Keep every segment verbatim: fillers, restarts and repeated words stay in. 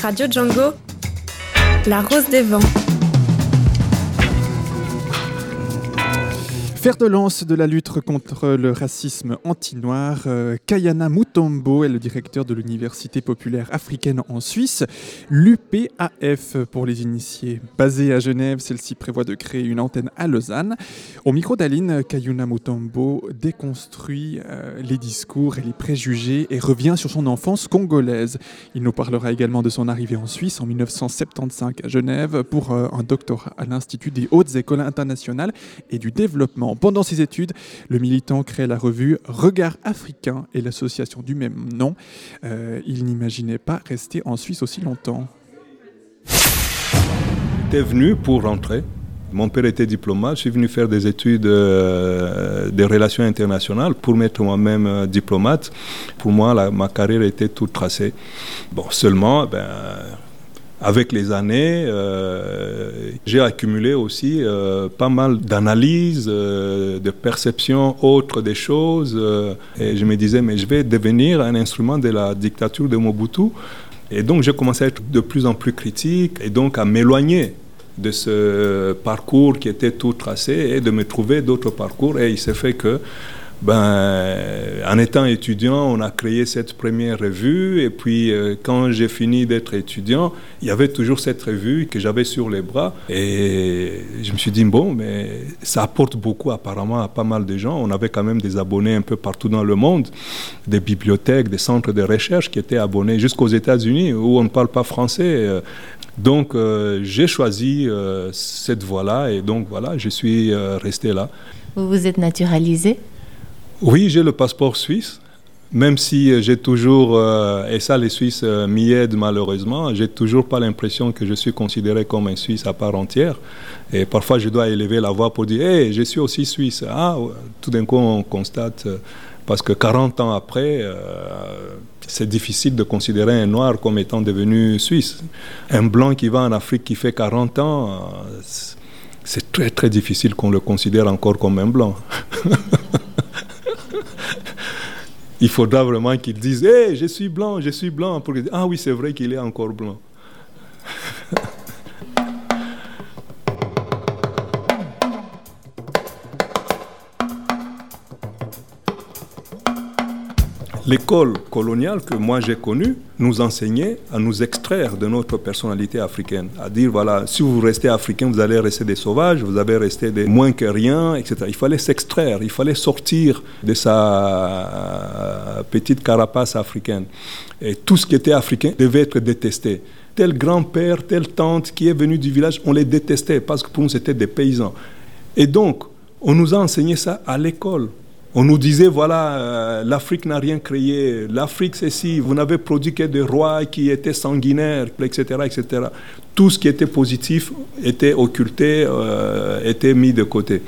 Radio Django, la rose des vents. Fer de lance de la lutte contre le racisme anti-noir, euh, Kayana Mutombo est le directeur de l'Université populaire africaine en Suisse, l'U P A F pour les initiés. Basée à Genève, celle-ci prévoit de créer une antenne à Lausanne. Au micro d'Aline, Kayana Mutombo déconstruit euh, les discours et les préjugés et revient sur son enfance congolaise. Il nous parlera également de son arrivée en Suisse en dix-neuf cent soixante-quinze à Genève pour euh, un doctorat à l'Institut des hautes écoles internationales et du développement. Pendant ses études, le militant crée la revue Regard africain et l'association du même nom. Euh, il n'imaginait pas rester en Suisse aussi longtemps. J'étais venu pour rentrer. Mon père était diplomate. Je suis venu faire des études euh, de relations internationales pour m'être moi-même euh, diplomate. Pour moi, la, ma carrière était toute tracée. Bon, seulement, ben, avec les années, euh, j'ai accumulé aussi euh, pas mal d'analyses, euh, de perceptions autres des choses. Euh, et je me disais, mais je vais devenir un instrument de la dictature de Mobutu. Et donc, j'ai commencé à être de plus en plus critique et donc à m'éloigner de ce parcours qui était tout tracé et de me trouver d'autres parcours. Et il s'est fait que, ben, en étant étudiant, on a créé cette première revue. Et puis, euh, quand j'ai fini d'être étudiant, il y avait toujours cette revue que j'avais sur les bras. Et je me suis dit, bon, mais ça apporte beaucoup apparemment à pas mal de gens. On avait quand même des abonnés un peu partout dans le monde, des bibliothèques, des centres de recherche qui étaient abonnés jusqu'aux États-Unis, où on ne parle pas français. Donc, euh, j'ai choisi euh, cette voie-là. Et donc, voilà, je suis euh, resté là. Vous vous êtes naturalisé ? Oui, j'ai le passeport suisse, même si j'ai toujours, euh, et ça les Suisses euh, m'y aident malheureusement, j'ai toujours pas l'impression que je suis considéré comme un Suisse à part entière. Et parfois je dois élever la voix pour dire « Hey, je suis aussi Suisse ». Ah, tout d'un coup on constate, euh, parce que quarante ans après, euh, c'est difficile de considérer un Noir comme étant devenu Suisse. Un Blanc qui va en Afrique qui fait quarante ans, euh, c'est très très difficile qu'on le considère encore comme un Blanc. Il faudra vraiment qu'ils disent « Hey, je suis blanc, je suis blanc » pour dire « Ah oui, c'est vrai qu'il est encore blanc ». L'école coloniale que moi j'ai connue nous enseignait à nous extraire de notre personnalité africaine, à dire voilà, si vous restez africain, vous allez rester des sauvages, vous allez rester des moins que rien, et cetera. Il fallait s'extraire, il fallait sortir de sa petite carapace africaine. Et tout ce qui était africain devait être détesté. Tel grand-père, telle tante qui est venu du village, on les détestait parce que pour nous c'était des paysans. Et donc, on nous a enseigné ça à l'école. On nous disait, voilà, euh, l'Afrique n'a rien créé, l'Afrique c'est si, vous n'avez produit que des rois qui étaient sanguinaires, et cetera, et cetera. Tout ce qui était positif était occulté, euh, était mis de côté.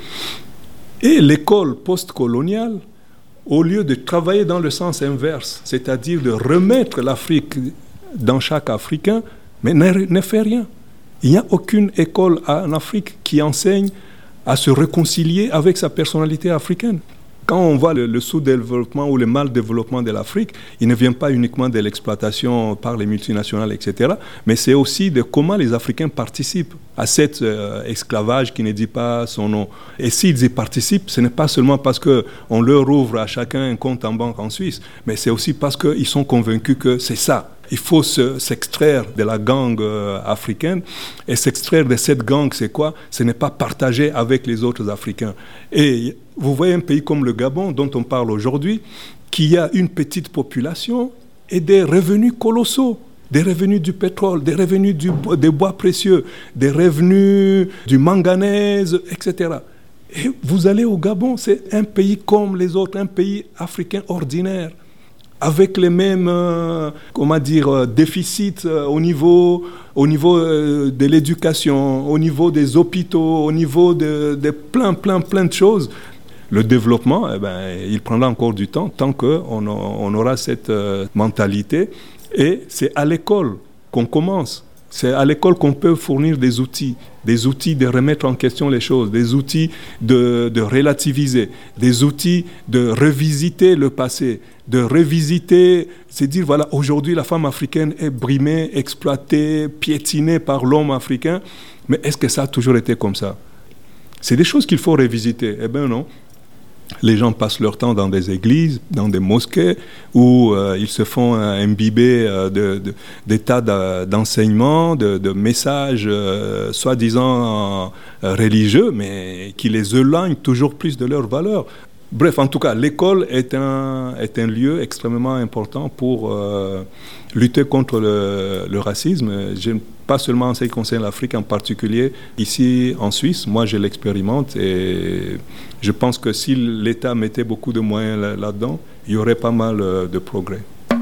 Et l'école post-coloniale, au lieu de travailler dans le sens inverse, c'est-à-dire de remettre l'Afrique dans chaque Africain, mais ne, ne fait rien. Il n'y a aucune école en Afrique qui enseigne à se réconcilier avec sa personnalité africaine. Quand on voit le, le sous-développement ou le mal-développement de l'Afrique, il ne vient pas uniquement de l'exploitation par les multinationales, et cetera, mais c'est aussi de comment les Africains participent à cet euh, esclavage qui ne dit pas son nom. Et s'ils y participent, ce n'est pas seulement parce qu'on leur ouvre à chacun un compte en banque en Suisse, mais c'est aussi parce qu'ils sont convaincus que c'est ça. Il faut se, s'extraire de la gangue euh, africaine. Et s'extraire de cette gangue, c'est quoi ? Ce n'est pas partager avec les autres Africains. Et vous voyez un pays comme le Gabon, dont on parle aujourd'hui, qui a une petite population et des revenus colossaux. Des revenus du pétrole, des revenus du, des bois précieux, des revenus du manganèse, et cetera. Et vous allez au Gabon, c'est un pays comme les autres, un pays africain ordinaire, avec les mêmes euh, comment dire, euh, déficits euh, au niveau, au niveau euh, de l'éducation, au niveau des hôpitaux, au niveau de, de plein, plein, plein de choses. Le développement, eh ben, il prendra encore du temps, tant qu'on on aura cette euh, mentalité. Et c'est à l'école qu'on commence. C'est à l'école qu'on peut fournir des outils, des outils de remettre en question les choses, des outils de, de relativiser, des outils de revisiter le passé, de revisiter, c'est dire, voilà, aujourd'hui, la femme africaine est brimée, exploitée, piétinée par l'homme africain. Mais est-ce que ça a toujours été comme ça? C'est des choses qu'il faut revisiter. Eh bien non. Les gens passent leur temps dans des églises, dans des mosquées, où euh, ils se font euh, imbiber euh, de, de, des tas d'enseignements, de, de messages euh, soi-disant euh, religieux, mais qui les éloignent toujours plus de leurs valeurs. Bref, en tout cas, l'école est un, est un lieu extrêmement important pour euh, lutter contre le, le racisme. Je, pas seulement en ce qui concerne l'Afrique en particulier. Ici, en Suisse, moi, je l'expérimente et je pense que si l'État mettait beaucoup de moyens là- là-dedans, il y aurait pas mal euh, de progrès.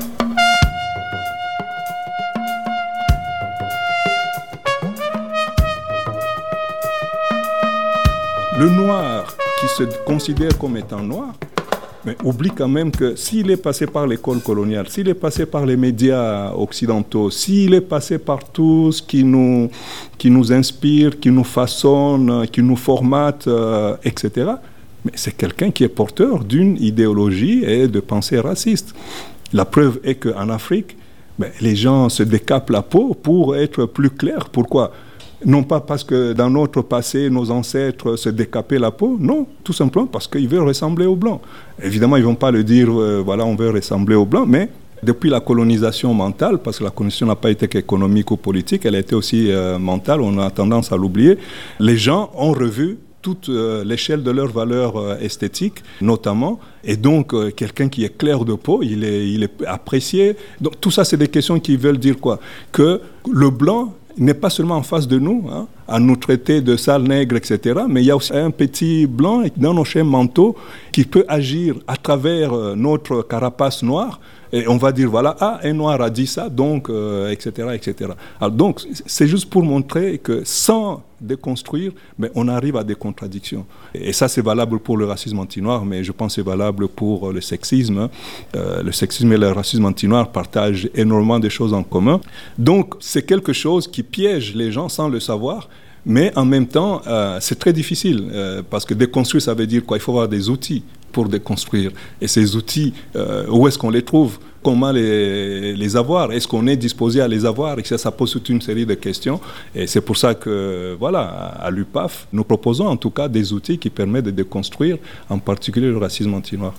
Le noir qui se considère comme étant noir, mais oublie quand même que s'il est passé par l'école coloniale, s'il est passé par les médias occidentaux, s'il est passé par tout ce qui nous, qui nous inspire, qui nous façonne, qui nous formate, euh, et cetera, mais c'est quelqu'un qui est porteur d'une idéologie et de pensée raciste. La preuve est qu'en Afrique, ben, les gens se décapent la peau pour être plus clairs. Pourquoi ? Non pas parce que dans notre passé, nos ancêtres se décapaient la peau, non, tout simplement parce qu'ils veulent ressembler aux Blancs. Évidemment, ils ne vont pas le dire, euh, voilà, on veut ressembler aux Blancs, mais depuis la colonisation mentale, parce que la colonisation n'a pas été qu'économique ou politique, elle a été aussi euh, mentale, on a tendance à l'oublier, les gens ont revu toute euh, l'échelle de leurs valeurs euh, esthétiques, notamment, et donc euh, quelqu'un qui est clair de peau, il est, il est apprécié. Donc tout ça, c'est des questions qui veulent dire quoi ? Que le blanc n'est pas seulement en face de nous, hein, à nous traiter de sales nègres, et cetera, mais il y a aussi un petit blanc dans nos chaînes manteaux qui peut agir à travers euh, notre carapace noire, et on va dire, voilà, ah, un noir a dit ça, donc, euh, et cetera, et cetera. Alors, donc, c'est juste pour montrer que sans déconstruire, mais on arrive à des contradictions. Et ça, c'est valable pour le racisme anti-noir, mais je pense que c'est valable pour le sexisme. Euh, le sexisme et le racisme anti-noir partagent énormément de choses en commun. Donc, c'est quelque chose qui piège les gens sans le savoir. Mais en même temps, euh, c'est très difficile, euh, parce que déconstruire, ça veut dire quoi ? Il faut avoir des outils pour déconstruire. Et ces outils, euh, où est-ce qu'on les trouve ? Comment les, les avoir ? Est-ce qu'on est disposé à les avoir ? Et ça, ça pose toute une série de questions. Et c'est pour ça que, voilà, à l'U P A F, nous proposons en tout cas des outils qui permettent de déconstruire, en particulier le racisme anti-noir.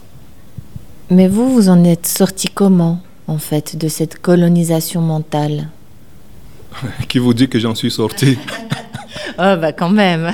Mais vous, vous en êtes sorti comment, en fait, de cette colonisation mentale ? Qui vous dit que j'en suis sorti ? Oh, bah quand même.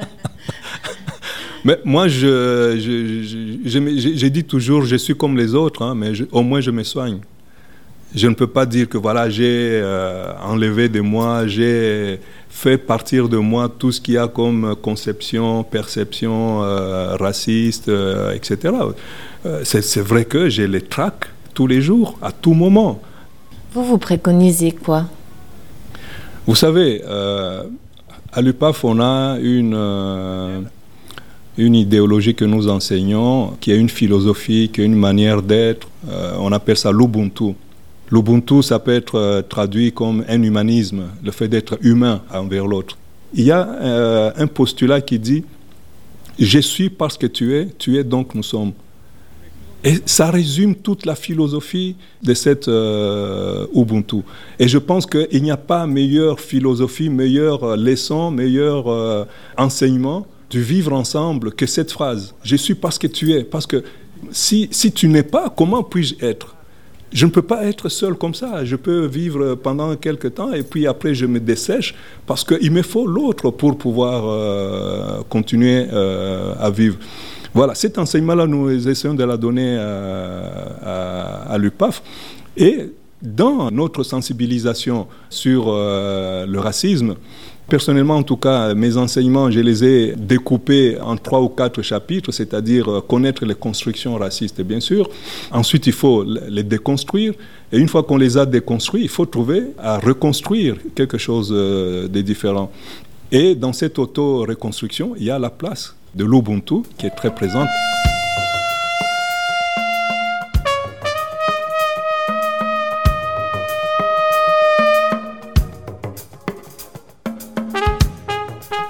Mais moi, je, je, je, je, j'ai dit toujours, je suis comme les autres, hein, mais je, au moins je me soigne. Je ne peux pas dire que voilà, j'ai euh, enlevé de moi, j'ai fait partir de moi tout ce qu'il y a comme conception, perception euh, raciste, euh, et cetera. Euh, c'est, c'est vrai que j'ai les tracs tous les jours, à tout moment. Vous, vous préconisez quoi ? Vous savez, euh, à l'U P A F, on a une... Euh, une idéologie que nous enseignons, qui est une philosophie, qui est une manière d'être. Euh, on appelle ça l'Ubuntu. L'Ubuntu, ça peut être euh, traduit comme un humanisme, le fait d'être humain envers l'autre. Il y a euh, un postulat qui dit « Je suis parce que tu es, tu es donc nous sommes ». Et ça résume toute la philosophie de cette euh, Ubuntu. Et je pense qu'il n'y a pas meilleure philosophie, meilleure leçon, meilleur euh, enseignement du vivre ensemble que cette phrase. Je suis parce que tu es. Parce que si, si tu n'es pas, comment puis-je être ? Je ne peux pas être seul comme ça. Je peux vivre pendant quelque temps et puis après je me dessèche parce qu'il me faut l'autre pour pouvoir euh, continuer euh, à vivre. Voilà, cet enseignement-là, nous essayons de la donner à, à, à l'U P A F. Et dans notre sensibilisation sur euh, le racisme, personnellement, en tout cas, mes enseignements, je les ai découpés en trois ou quatre chapitres, c'est-à-dire connaître les constructions racistes, bien sûr. Ensuite, il faut les déconstruire. Et une fois qu'on les a déconstruits, il faut trouver à reconstruire quelque chose de différent. Et dans cette auto-reconstruction, il y a la place de l'Ubuntu qui est très présente.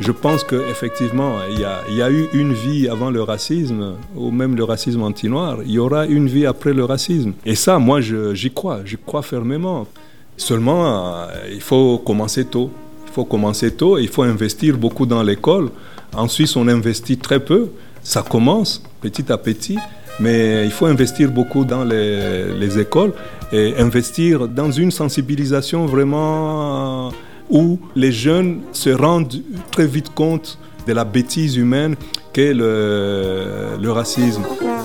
Je pense qu'effectivement, il y a, il y a eu une vie avant le racisme, ou même le racisme anti-noir. Il y aura une vie après le racisme. Et ça, moi, je, j'y crois. J'y crois fermement. Seulement, euh, il faut commencer tôt. Il faut commencer tôt et il faut investir beaucoup dans l'école. En Suisse, on investit très peu. Ça commence petit à petit. Mais il faut investir beaucoup dans les, les écoles et investir dans une sensibilisation vraiment... Euh, où les jeunes se rendent très vite compte de la bêtise humaine qu'est le, le racisme.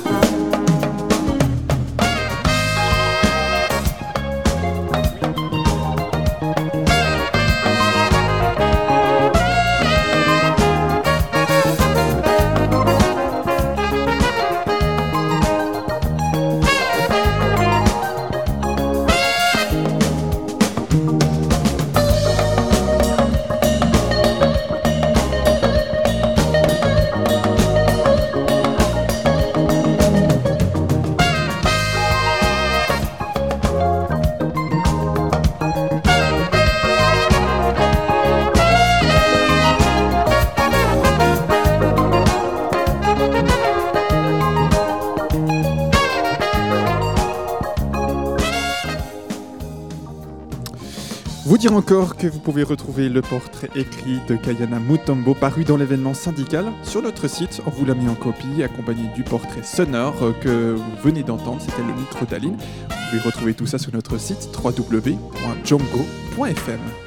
Vous dire encore que vous pouvez retrouver le portrait écrit de Kayana Mutombo paru dans l'événement syndical sur notre site. On vous l'a mis en copie, accompagné du portrait sonore que vous venez d'entendre, c'était le Nitro d'Aline. Vous pouvez retrouver tout ça sur notre site w w w point django point f m.